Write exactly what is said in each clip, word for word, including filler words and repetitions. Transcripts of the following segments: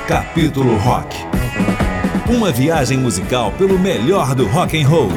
Capítulo Rock. Uma viagem musical pelo melhor do rock and roll.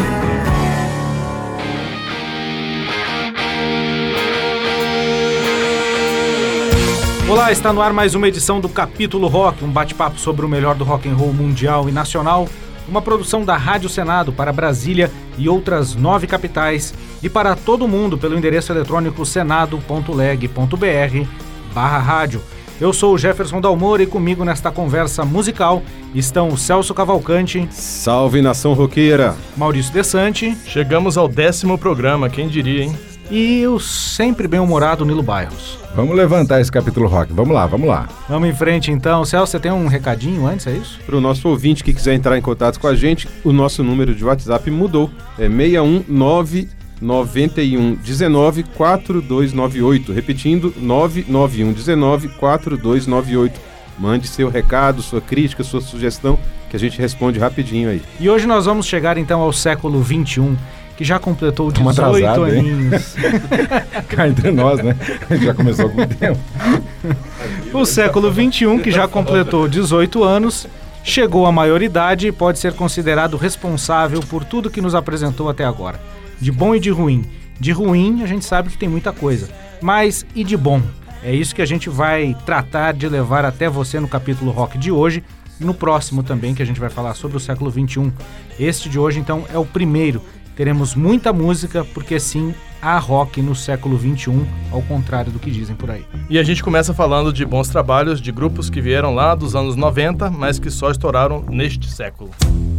Olá, está no ar mais uma edição do Capítulo Rock, um bate-papo sobre o melhor do rock and roll mundial e nacional, uma produção da Rádio Senado para Brasília e outras nove capitais e para todo mundo pelo endereço eletrônico senado ponto leg ponto br barra rádio. Eu sou o Jefferson Dalmor e comigo nesta conversa musical estão o Celso Cavalcante. Salve, nação roqueira! Maurício Desante. Chegamos ao décimo programa, quem diria, hein? E o sempre bem-humorado Nilo Bairros. Vamos levantar esse capítulo rock, vamos lá, vamos lá. Vamos em frente então. Celso, você tem um recadinho antes, é isso? Para o nosso ouvinte que quiser entrar em contato com a gente, o nosso número de WhatsApp mudou. É seis um nove nove um um nove quatro dois nove oito. Repetindo, nove nove um um nove quatro dois nove oito. Mande seu recado, sua crítica, sua sugestão, que a gente responde rapidinho aí. E hoje nós vamos chegar então ao século vinte e um, que já completou dezoito aninhos. Cá entre nós, né? Já começou há algum tempo. O século vinte e um, que já completou dezoito anos, chegou à maioridade e pode ser considerado responsável por tudo que nos apresentou até agora. De bom e de ruim. De ruim, a gente sabe que tem muita coisa. Mas e de bom? É isso que a gente vai tratar de levar até você no capítulo rock de hoje e no próximo também, que a gente vai falar sobre o século vinte e um. Este de hoje, então, é o primeiro. Teremos muita música, porque sim, há rock no século vinte e um, ao contrário do que dizem por aí. E a gente começa falando de bons trabalhos de grupos que vieram lá dos anos noventa, mas que só estouraram neste século.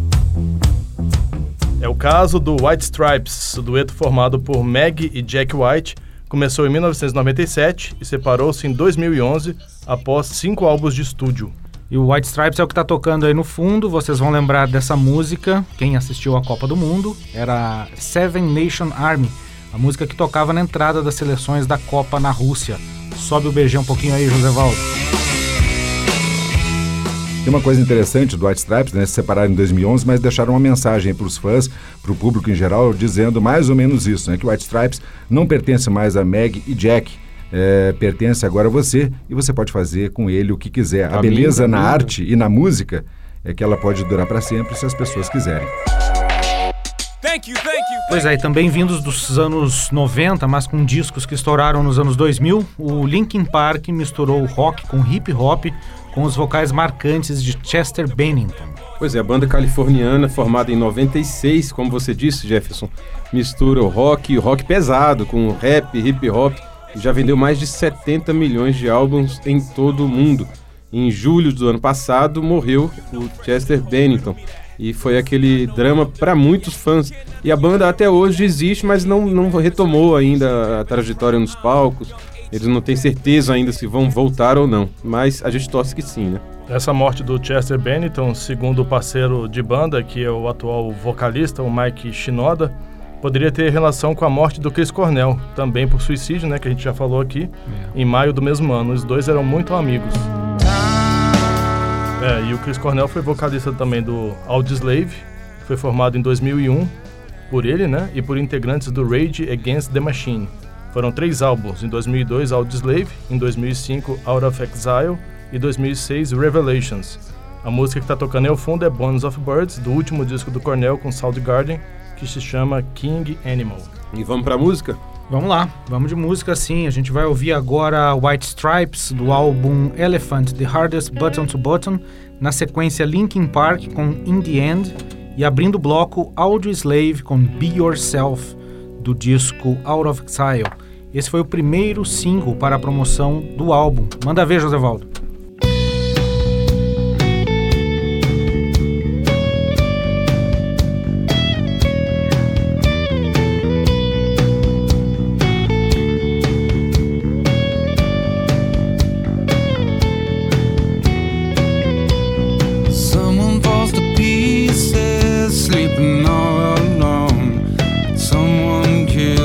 É o caso do White Stripes, o dueto formado por Meg e Jack White. Começou em mil novecentos e noventa e sete e separou-se em dois mil e onze, após cinco álbuns de estúdio. E o White Stripes é o que está tocando aí no fundo. Vocês vão lembrar dessa música, quem assistiu à Copa do Mundo, era Seven Nation Army, a música que tocava na entrada das seleções da Copa na Rússia. Sobe o beijão um pouquinho aí, José Valdo. Tem uma coisa interessante do White Stripes, né? Se separaram em dois mil e onze, mas deixaram uma mensagem para os fãs, para o público em geral, dizendo mais ou menos isso, né? Que o White Stripes não pertence mais a Meg e Jack, é, pertence agora a você e você pode fazer com ele o que quiser. A Caminho, beleza caminho. na arte e na música é que ela pode durar para sempre se as pessoas quiserem. Thank you, thank you. Pois é, e também vindos dos anos noventa, mas com discos que estouraram nos anos dois mil, o Linkin Park misturou rock com hip hop, com os vocais marcantes de Chester Bennington. Pois é, a banda californiana, formada em noventa e seis, como você disse, Jefferson, mistura o rock e o rock pesado com rap, hip hop, e já vendeu mais de setenta milhões de álbuns em todo o mundo. Em julho do ano passado, morreu o Chester Bennington, e foi aquele drama para muitos fãs. E a banda até hoje existe, mas não, não retomou ainda a trajetória nos palcos. Eles não têm certeza ainda se vão voltar ou não, mas a gente torce que sim, né? Essa morte do Chester Bennington, segundo o parceiro de banda, que é o atual vocalista, o Mike Shinoda, poderia ter relação com a morte do Chris Cornell, também por suicídio, né, que a gente já falou aqui, é. em maio do mesmo ano. Os dois eram muito amigos. É, e o Chris Cornell foi vocalista também do Audioslave, que foi formado em dois mil e um por ele, né, e por integrantes do Rage Against the Machine. Foram três álbuns, em dois mil e dois, Audioslave, em dois mil e cinco, Out of Exile, e dois mil e seis, Revelations. A música que está tocando aí ao fundo é Bones of Birds, do último disco do Cornell com Soundgarden, que se chama King Animal. E vamos pra música? Vamos lá, vamos de música sim. A gente vai ouvir agora White Stripes, do álbum Elephant, The Hardest Button to Button, na sequência Linkin Park com In The End, e abrindo o bloco Audioslave com Be Yourself, do disco Out of Exile. Esse foi o primeiro single para a promoção do álbum. Manda ver, José Valdo.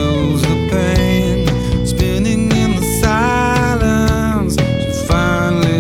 Finally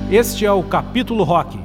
Este é o Capítulo Rock.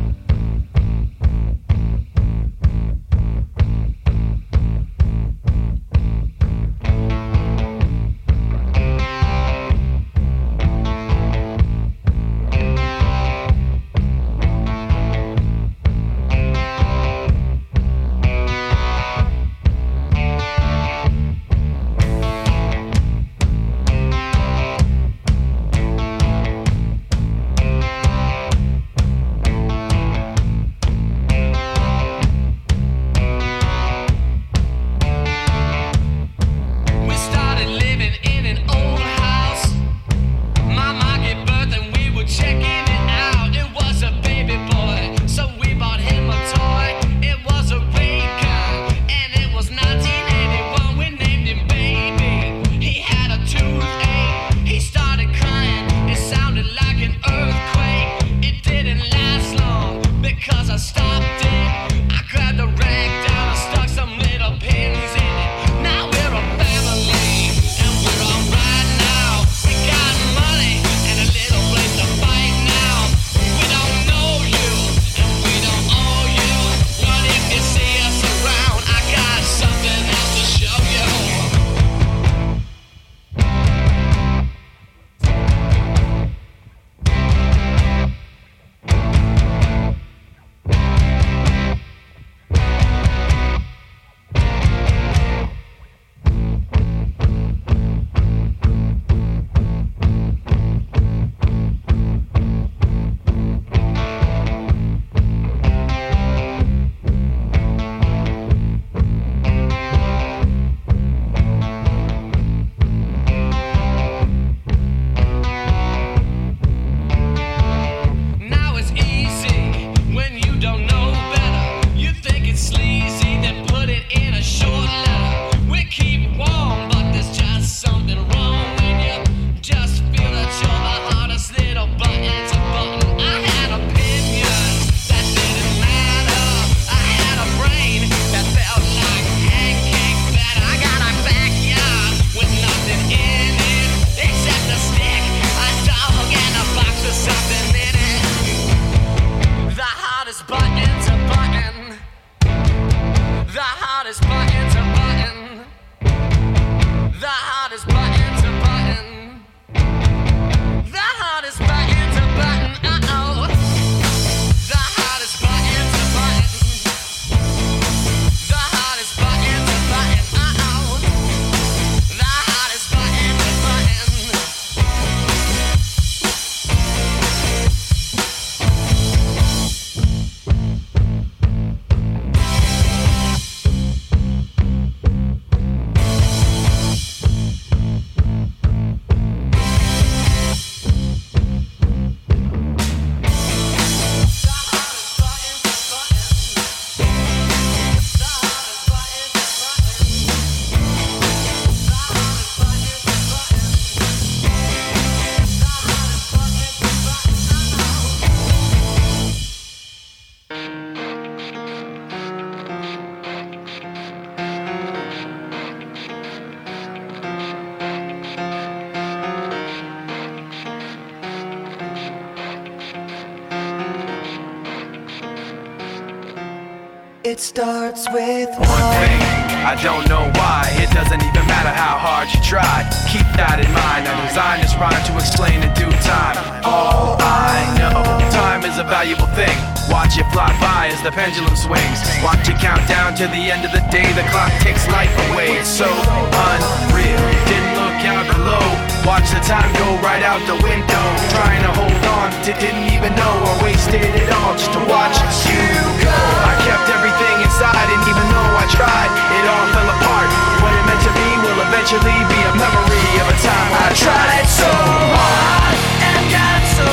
It starts with one thing, I don't know why. It doesn't even matter how hard you try. Keep that in mind. I designed this rhyme to explain in due time. All I know, time is a valuable thing. Watch it fly by as the pendulum swings. Watch it count down to the end of the day. The clock takes life away. It's so unreal. Didn't look out below. Watch the time go right out the window. Trying to hold on, didn't even know I wasted it all just to watch you go. I kept everything inside, and even though I tried, it all fell apart. What it meant to be will eventually be a memory of a time I tried so hard and got so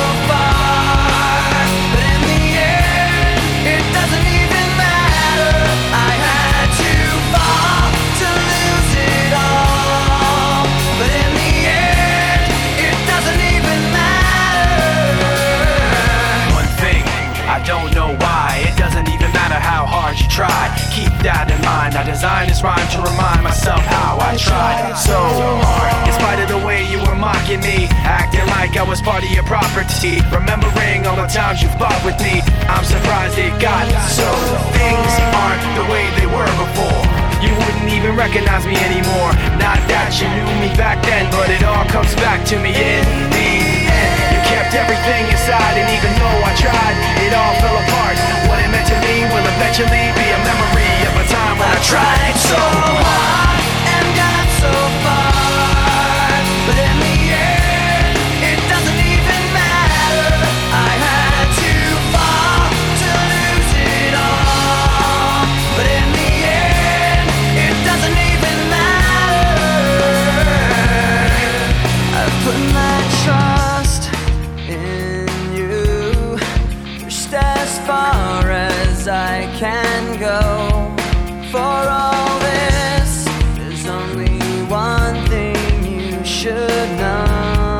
far, but in the end, it doesn't even matter. I had to fall to lose it all, but in the end, it doesn't even matter. One thing, I don't know why. It doesn't even matter how hard you try. Keep that in mind. I designed this rhyme to remind myself how I tried so hard. In spite of the way you were mocking me, acting like I was part of your property, remembering all the times you fought with me. I'm surprised it got so. Things aren't the way they were before. You wouldn't even recognize me anymore. Not that you knew me back then, but it all comes back to me in the end. You kept everything inside, and even though I tried, it all fell apart. What it meant to me will eventually be a memory of a time when I tried so hard and got so far, but in the end, it doesn't even matter. I had to fall to lose it all, but in the end, it doesn't even matter. I've put my trust in you, pushed as far as I can go. For all this, there's only one thing you should know.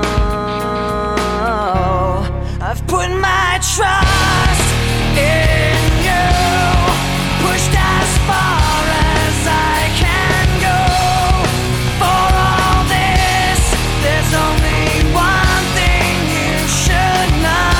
I've put my trust in you, pushed as far as I can go. For all this, there's only one thing you should know.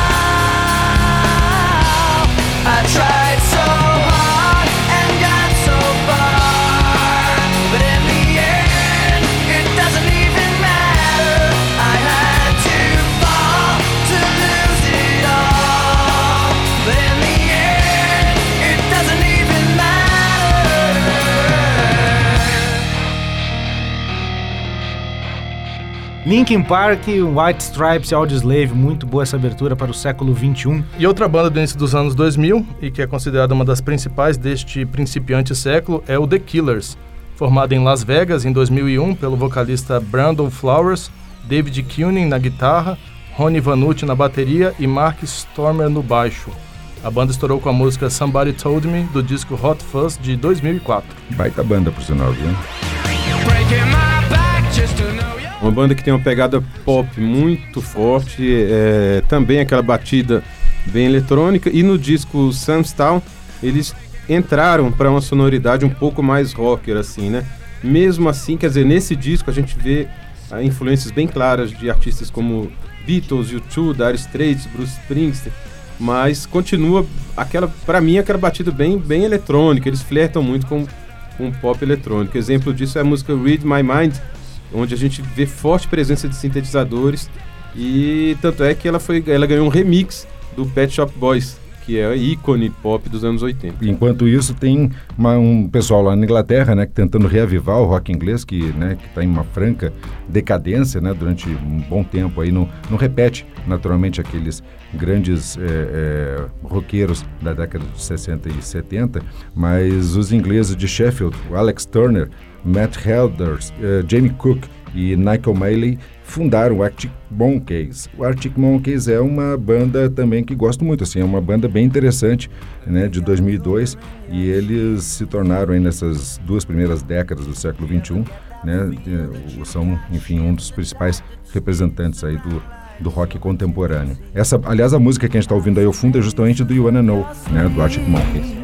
I tried so hard and got so far, but in the end, it doesn't even matter. I had to fall to lose it all, but in the end, it doesn't even matter. Linkin Park, White Stripes e Audioslave, muito boa essa abertura para o século vinte e um. E outra banda do início dos anos dois mil, e que é considerada uma das principais deste principiante século, é o The Killers, formada em Las Vegas em dois mil e um pelo vocalista Brandon Flowers, David Kunin na guitarra, Ronnie Vanucci na bateria e Mark Stormer no baixo. A banda estourou com a música Somebody Told Me, do disco Hot Fuzz de dois mil e quatro. Baita banda, por sinal, viu? Breaking my back just to know you. Uma banda que tem uma pegada pop muito forte, é, também aquela batida bem eletrônica, e no disco Samstown eles entraram para uma sonoridade um pouco mais rocker, assim, né? Mesmo assim, quer dizer, nesse disco a gente vê ah, influências bem claras de artistas como Beatles, U dois, Dire Straits, Bruce Springsteen, mas continua, aquela, para mim, aquela batida bem, bem eletrônica. Eles flertam muito com, com pop eletrônico. Exemplo disso é a música Read My Mind, onde a gente vê forte presença de sintetizadores, e tanto é que ela, foi, ela ganhou um remix do Pet Shop Boys, que é ícone pop dos anos oitenta. Enquanto isso, tem uma, um pessoal lá na Inglaterra, né, tentando reavivar o rock inglês, que né, está em uma franca decadência, né, durante um bom tempo. Aí não, não repete, naturalmente, aqueles grandes é, é, roqueiros da década de sessenta e setenta, mas os ingleses de Sheffield, o Alex Turner, Matt Helders, uh, Jamie Cook e Nigel Mailey fundaram o Arctic Monkeys. O Arctic Monkeys é uma banda também que gosto muito, assim, é uma banda bem interessante, né, de dois mil e dois, e eles se tornaram aí nessas duas primeiras décadas do século vinte e um, né, são, enfim, um dos principais representantes aí do, do rock contemporâneo. Essa, aliás, a música que a gente está ouvindo aí ao fundo é justamente do You Wanna Know, né, do Arctic Monkeys.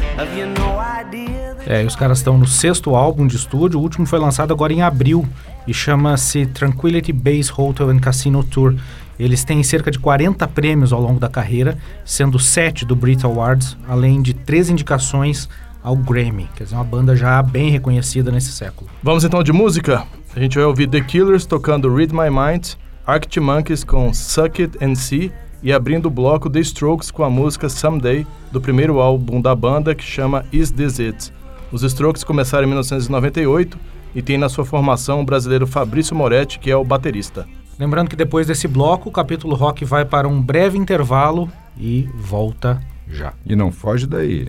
É, e os caras estão no sexto álbum de estúdio, o último foi lançado agora em abril e chama-se Tranquility Base Hotel and Casino Tour. Eles têm cerca de quarenta prêmios ao longo da carreira, sendo sete do Brit Awards, além de três indicações ao Grammy, quer dizer, uma banda já bem reconhecida nesse século. Vamos então de música. A gente vai ouvir The Killers tocando Read My Mind, Arctic Monkeys com Suck It and See, e abrindo o bloco The Strokes com a música Someday, do primeiro álbum da banda, que chama Is This It? Os Strokes começaram em mil novecentos e noventa e oito e tem na sua formação o brasileiro Fabrício Moretti, que é o baterista. Lembrando que depois desse bloco, o capítulo rock vai para um breve intervalo e volta já. E não foge daí.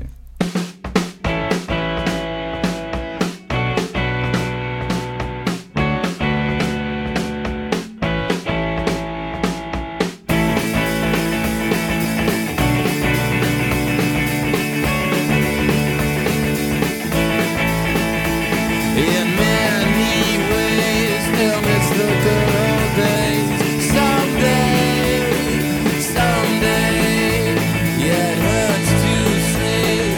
Someday, yeah, it hurts to say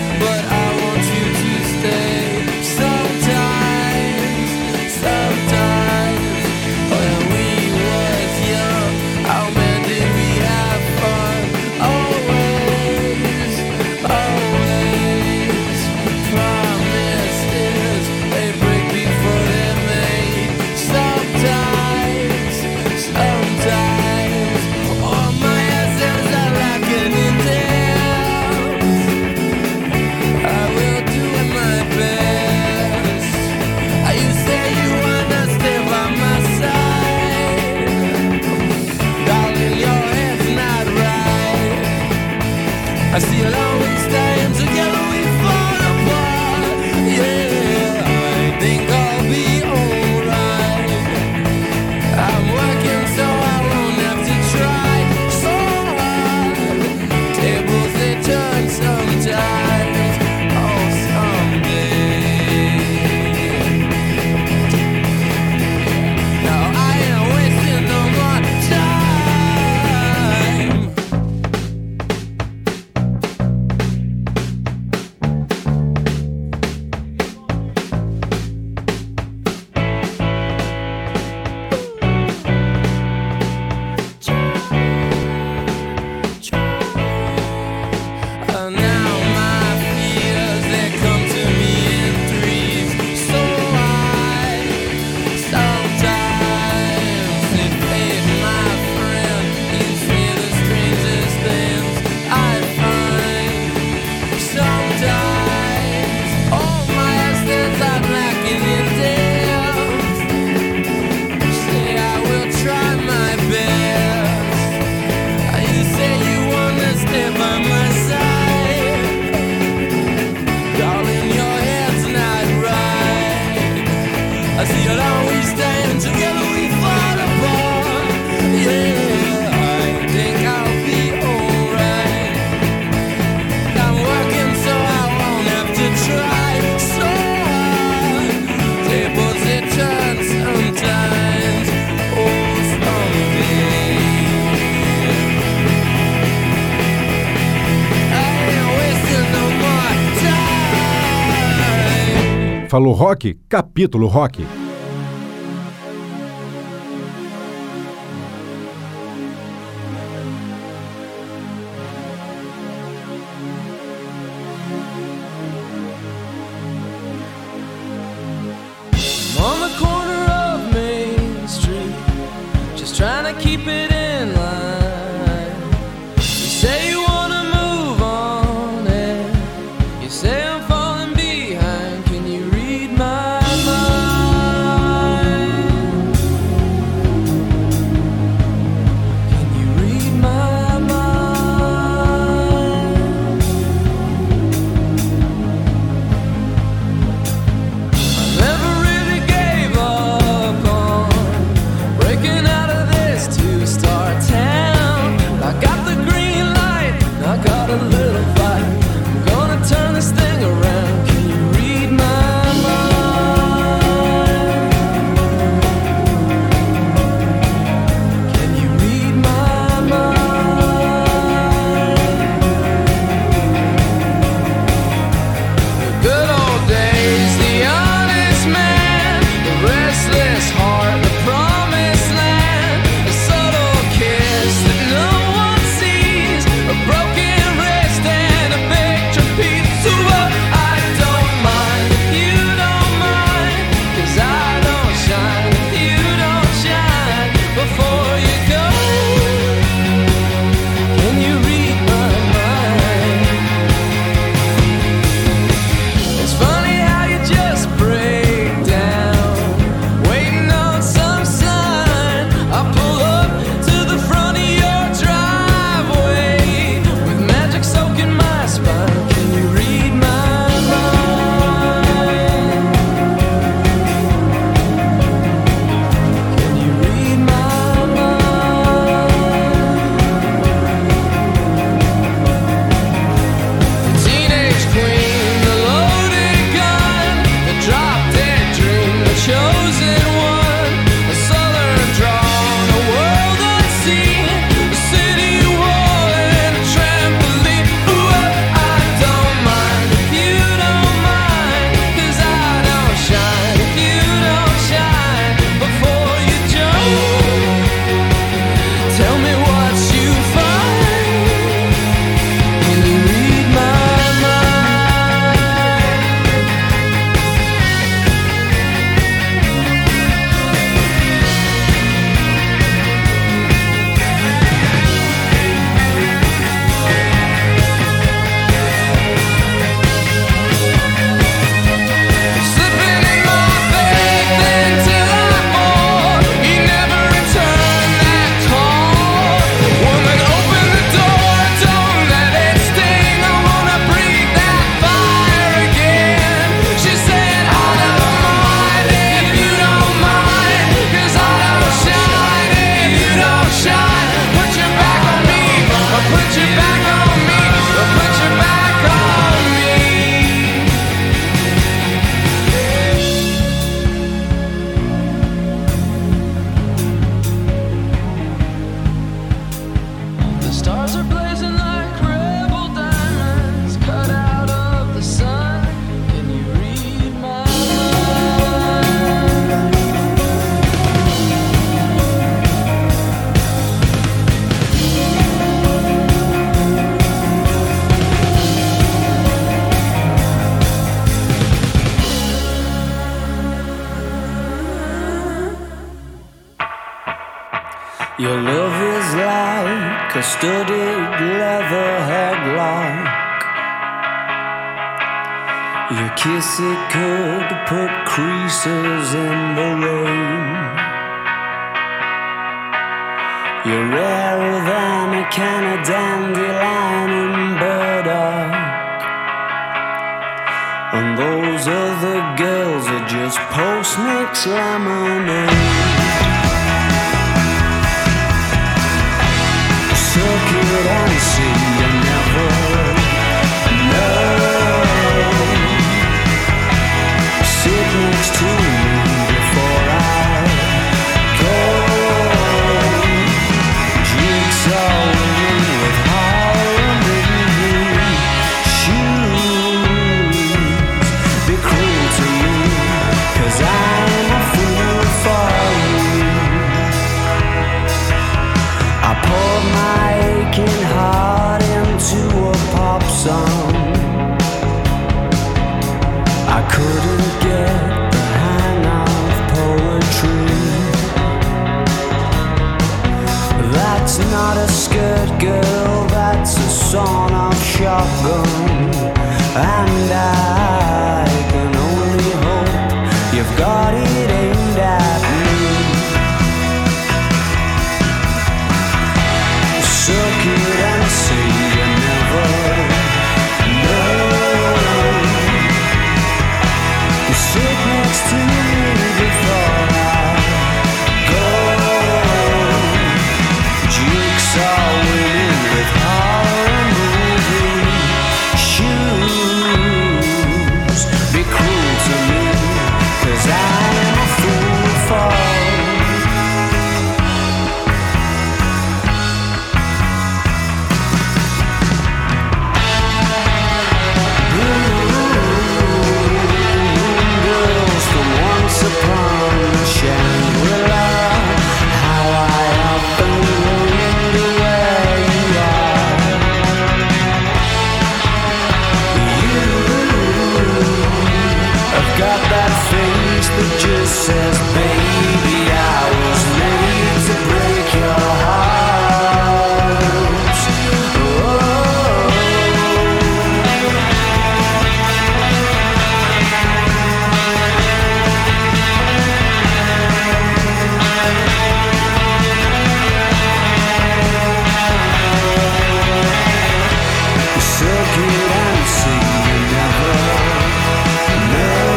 I see it always stand together, we fall apart. Yeah, I think I'll be alright. I'm working so I won't have to try so hard. Tables they turn sometimes, oh someday. Now I ain't wasting no more time. Uh, now my fears, they come to me in threes. So I sometimes they fade, my friend. You say the strangest things I find. Sometimes all my essence are lacking in depth. Say I will try my best. You say you wanna stay by my side. Darling, your head's not right. I see it always stand together, we fall apart. Yeah, I think I'll be alright. I'm working so I won't have to try so hard. Tables they turn sometimes, oh someday. I ain't wasting no more time. Falou rock? Capítulo rock. I'm on the corner of Main Street, just trying to keep it in line. You say you wanna move on, and you say I'm falling behind. Can you read my mind? Your love is like a studded leather headlock. Your kiss, it could put creases in the rain. You're rarer than a can of dandelion and burdock. And those other girls are just post-mix lemonade. Suck it and see you never know. Sit next to me before I go. Jigsaw women with Harlem shoes. Be cruel to me, 'cause I'm a fool for you. I poured my aching heart into a pop song. I couldn't get the hang of poetry. That's not a skirt, girl, that's a sawn off shotgun. And I can only hope you've got it aimed at me. Suck it and say you never know. Sit next to me before I go. Jigsaw women with horror movie shoes. Be cruel to me, 'cause I'm a fool for you. Upon the Shangri-La, how I often wonder where you are. You have got that face that just says, baby, I was made to break your heart. Oh. Suck it and see you never know.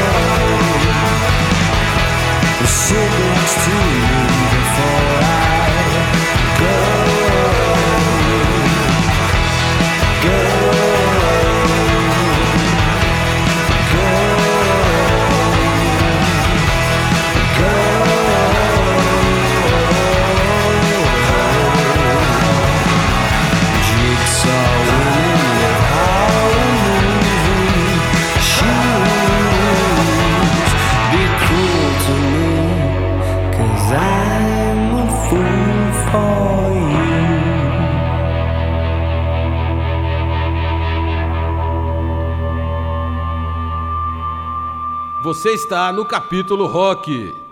Sit next to me before I go. Go. Go. Go. Jigsaw women with Harlem shoes. Be cruel to me, 'cause I'm a fool for you. Você está no Capítulo Rock.